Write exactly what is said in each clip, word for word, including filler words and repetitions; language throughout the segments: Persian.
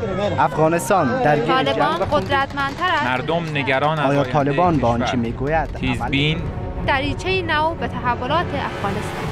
افغانستان درگیر طالبان قدرتمندتر است. مردم نگران از آیا طالبان با آنچه میگوید تیزبین دریچه نو به تحولات افغانستان.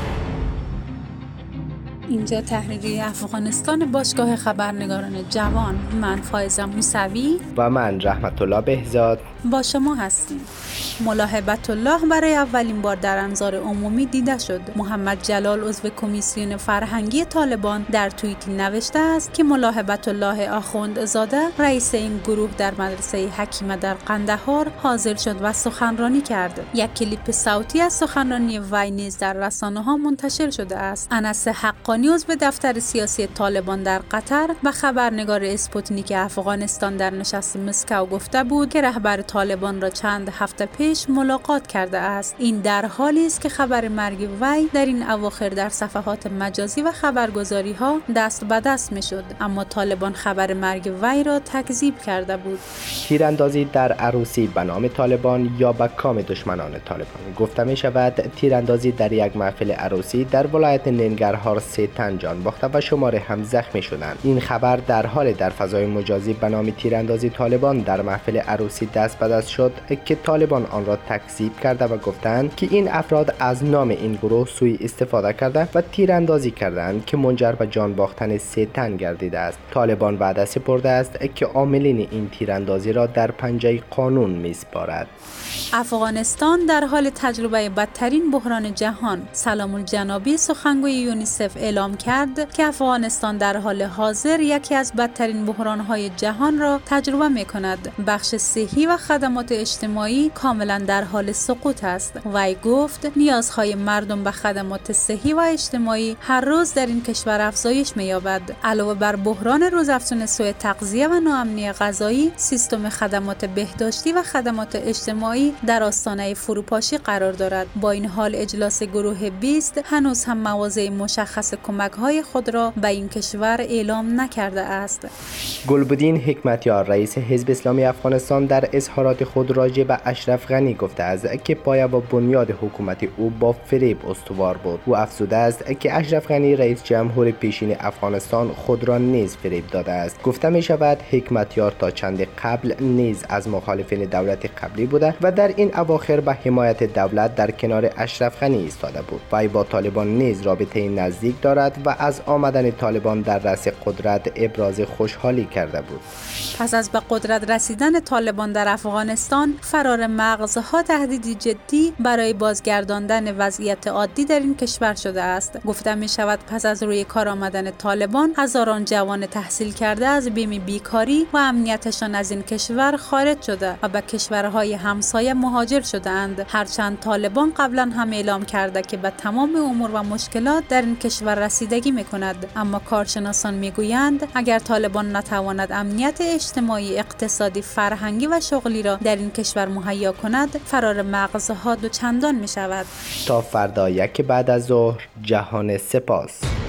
اینجا تحریریه افغانستان، باشگاه خبرنگاران جوان. من فائزه موسوی و من رحمت الله بهزاد با شما هستیم. ملاحبت الله برای اولین بار در انظار عمومی دیده شد. محمد جلال عضو کمیسیون فرهنگی طالبان در توییتی نوشته است که ملاحبت الله آخوندزاده رئیس این گروه در مدرسه حکیمه در قندهار حاضر شد و سخنرانی کرد. یک کلیپ صوتی از سخنرانی وی نیز در رسانه‌ها منتشر شده است. انس حقانی عضو دفتر سیاسی طالبان در قطر و خبرنگار اسپوتنیک افغانستان در نشست مسکو گفته بود که رهبر طالبان را چند هفته پیش ملاقات کرده است. این در حالی است که خبر مرگ وی در این اواخر در صفحات مجازی و خبرگزاری ها دست به دست می شد، اما طالبان خبر مرگ وی را تکذیب کرده بود. تیراندازی در عروسی به نام طالبان یا به کام دشمنان طالبان. گفته می شود تیراندازی در یک محفل عروسی در ولایت ننگرهار سه تن جان باخته و شماره هم زخمی شدند. این خبر در حال در فضای مجازی به نام تیراندازی طالبان در محفل عروسی دست به دست شد که طالبان آن را تکذیب کرده و گفتند که این افراد از نام این گروه سوء استفاده کرده و تیراندازی کردند که منجر به جان باختن سه تن گردیده است. طالبان وعده سپرده است که عاملین این تیراندازی را در پنجه قانون می‌سپارد. افغانستان در حال تجربه بدترین بحران جهان. سلام الجنابی سخنگوی یونیسف اعلام کرد که افغانستان در حال حاضر یکی از بدترین بحران‌های جهان را تجربه می‌کند. بخش صحی و خدمات اجتماعی کاملا در حال سقوط است. وی گفت نیازهای مردم به خدمات صحی و اجتماعی هر روز در این کشور افزایش می‌یابد. علاوه بر بحران روزافزون سوء تغذیه و ناامنی غذایی، سیستم خدمات بهداشتی و خدمات اجتماعی در آستانه فروپاشی قرار دارد. با این حال اجلاس گروه بیست هنوز هم مواضع مشخص کمک‌های خود را به این کشور اعلام نکرده است. گلبدین حکمتیار رئیس حزب اسلامی افغانستان در اظهارات خود راجع به اشرف غنی گفته است که پایه و بنیاد حکومت او با فریب استوار بود. او افزوده است که اشرف غنی رئیس جمهور پیشین افغانستان خود را نیز فریب داده است. گفته می شود حکمتیار تا چند قبل نیز از مخالفین دولت قبلی بوده و در این اواخر به حمایت دولت در کنار اشرف غنی ایستاده بود. وی با طالبان نیز رابطه نزدیک دارد و از آمدن طالبان در رأس قدرت ابراز خوشحالی کرده بود. پس از به قدرت رسیدن طالبان در افغانستان، فرار مغزها تهدیدی جدی برای بازگرداندن وضعیت عادی در این کشور شده است. گفته می شود پس از روی کار آمدن طالبان، هزاران جوان تحصیل کرده از بیم بیکاری و امنیتشان از این کشور خارج شده و به کشورهای همسایه مهاجر شده‌اند. هرچند طالبان قبلا هم اعلام کرده که به تمام امور و مشکلات در این کشور رسیدگی می‌کند، اما کارشناسان می‌گویند اگر طالبان نتواند امنیت اجتماعی، اقتصادی، فرهنگی و شغلی را در این کشور مهیا کند، فرار مغزها دو چندان می‌شود. تا فردا یک بعد از ظهر، جهان سپاس.